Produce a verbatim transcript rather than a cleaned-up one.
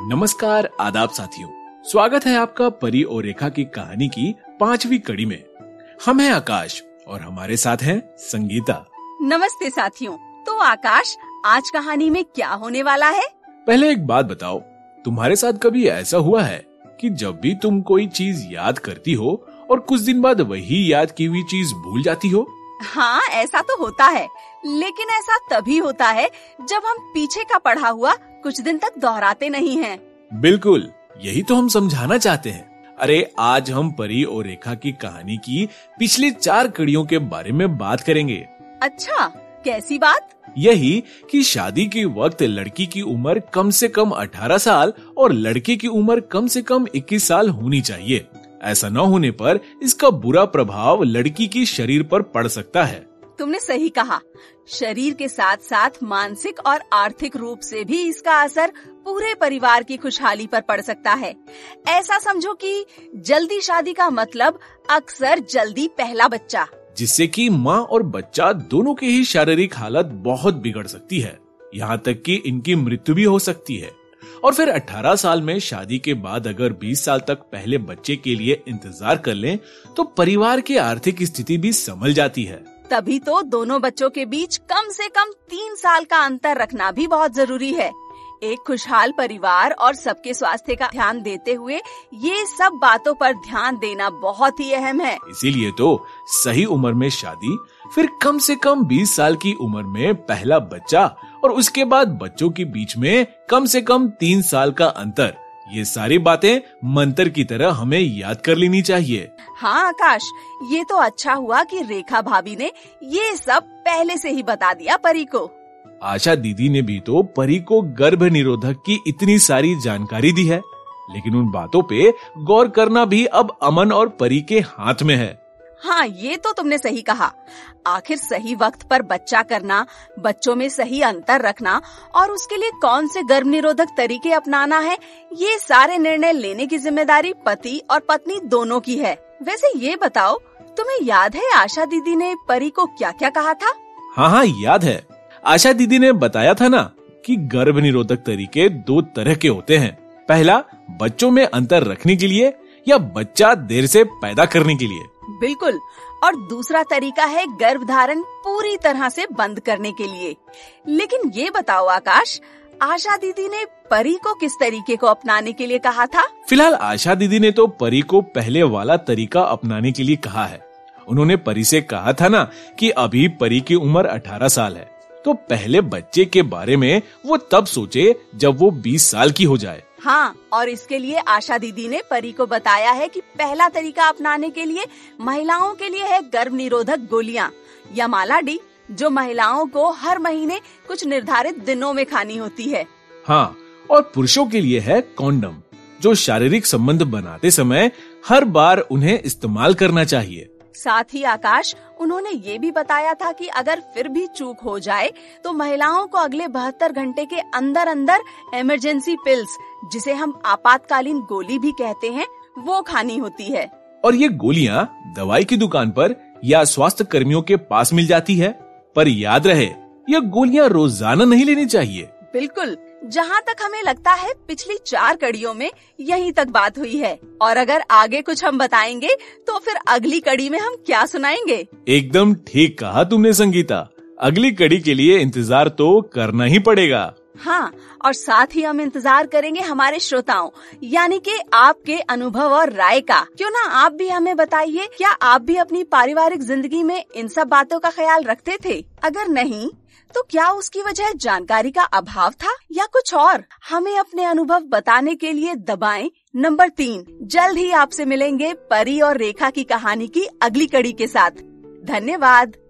नमस्कार, आदाब साथियों। स्वागत है आपका परी और रेखा की कहानी की पांचवी कड़ी में। हम हैं आकाश और हमारे साथ हैं संगीता। नमस्ते साथियों। तो आकाश, आज कहानी में क्या होने वाला है? पहले एक बात बताओ, तुम्हारे साथ कभी ऐसा हुआ है कि जब भी तुम कोई चीज याद करती हो और कुछ दिन बाद वही याद की हुई चीज भूल जाती हो? हाँ, ऐसा तो होता है, लेकिन ऐसा तभी होता है जब हम पीछे का पढ़ा हुआ कुछ दिन तक दोहराते नहीं हैं। बिल्कुल, यही तो हम समझाना चाहते हैं। अरे, आज हम परी और रेखा की कहानी की पिछली चार कड़ियों के बारे में बात करेंगे। अच्छा, कैसी बात? यही कि शादी के वक्त लड़की की उम्र कम से कम अठारह साल और लड़के की उम्र कम से कम इक्कीस साल होनी चाहिए। ऐसा न होने पर इसका बुरा प्रभाव लड़की की शरीर पर पड़ सकता है। तुमने सही कहा। शरीर के साथ साथ मानसिक और आर्थिक रूप से भी इसका असर पूरे परिवार की खुशहाली पर पड़ सकता है। ऐसा समझो कि जल्दी शादी का मतलब अक्सर जल्दी पहला बच्चा, जिससे कि माँ और बच्चा दोनों की ही शारीरिक हालत बहुत बिगड़ सकती है, यहाँ तक कि इनकी मृत्यु भी हो सकती है। और फिर अठारह साल में शादी के बाद अगर बीस साल तक पहले बच्चे के लिए इंतजार कर लें, तो परिवार की आर्थिक स्थिति भी संभल जाती है। तभी तो दोनों बच्चों के बीच कम से कम तीन साल का अंतर रखना भी बहुत जरूरी है। एक खुशहाल परिवार और सबके स्वास्थ्य का ध्यान देते हुए ये सब बातों पर ध्यान देना बहुत ही अहम है। इसीलिए तो सही उम्र में शादी, फिर कम से कम बीस साल की उम्र में पहला बच्चा और उसके बाद बच्चों के बीच में कम से कम तीन साल का अंतर, ये सारी बातें मंत्र की तरह हमें याद कर लेनी चाहिए। हाँ आकाश, ये तो अच्छा हुआ कि रेखा भाभी ने ये सब पहले से ही बता दिया परी को। आशा दीदी ने भी तो परी को गर्भ निरोधक की इतनी सारी जानकारी दी है, लेकिन उन बातों पे गौर करना भी अब अमन और परी के हाथ में है। हाँ, ये तो तुमने सही कहा। आखिर सही वक्त पर बच्चा करना, बच्चों में सही अंतर रखना और उसके लिए कौन से गर्भ निरोधक तरीके अपनाना है, ये सारे निर्णय लेने की जिम्मेदारी पति और पत्नी दोनों की है। वैसे ये बताओ, तुम्हें याद है आशा दीदी ने परी को क्या क्या कहा था? हाँ हाँ याद है। आशा दीदी ने बताया था ना कि गर्भ निरोधक तरीके दो तरह के होते हैं। पहला, बच्चों में अंतर रखने के लिए या बच्चा देर से पैदा करने के लिए। बिल्कुल। और दूसरा तरीका है गर्भधारण पूरी तरह से बंद करने के लिए। लेकिन ये बताओ आकाश, आशा दीदी ने परी को किस तरीके को अपनाने के लिए कहा था? फिलहाल आशा दीदी ने तो परी को पहले वाला तरीका अपनाने के लिए कहा है। उन्होंने परी से कहा था ना कि अभी परी की उम्र अठारह साल है, तो पहले बच्चे के बारे में वो तब सोचे जब वो बीस साल की हो जाए। हाँ, और इसके लिए आशा दीदी ने परी को बताया है कि पहला तरीका अपनाने के लिए महिलाओं के लिए है गर्भ निरोधक गोलियां या माला डी, जो महिलाओं को हर महीने कुछ निर्धारित दिनों में खानी होती है। हाँ, और पुरुषों के लिए है कॉन्डम, जो शारीरिक संबंध बनाते समय हर बार उन्हें इस्तेमाल करना चाहिए। साथ ही आकाश, उन्होंने ये भी बताया था कि अगर फिर भी चूक हो जाए तो महिलाओं को अगले बहत्तर घंटे के अंदर अंदर इमरजेंसी पिल्स, जिसे हम आपातकालीन गोली भी कहते हैं, वो खानी होती है। और ये गोलियां दवाई की दुकान पर या स्वास्थ्य कर्मियों के पास मिल जाती है, पर याद रहे ये गोलियां रोजाना नहीं लेनी चाहिए। बिल्कुल। जहाँ तक हमें लगता है पिछली चार कड़ियों में यहीं तक बात हुई है, और अगर आगे कुछ हम बताएंगे तो फिर अगली कड़ी में हम क्या सुनाएंगे? एकदम ठीक कहा तुमने संगीता। अगली कड़ी के लिए इंतजार तो करना ही पड़ेगा। हाँ, और साथ ही हम इंतजार करेंगे हमारे श्रोताओं, यानी कि आपके अनुभव और राय का। क्यों ना आप भी हमें बताइए, क्या आप भी अपनी पारिवारिक जिंदगी में इन सब बातों का ख्याल रखते थे? अगर नहीं, तो क्या उसकी वजह जानकारी का अभाव था या कुछ और? हमें अपने अनुभव बताने के लिए दबाएं नंबर तीन। जल्द ही आपसे मिलेंगे परी और रेखा की कहानी की अगली कड़ी के साथ। धन्यवाद।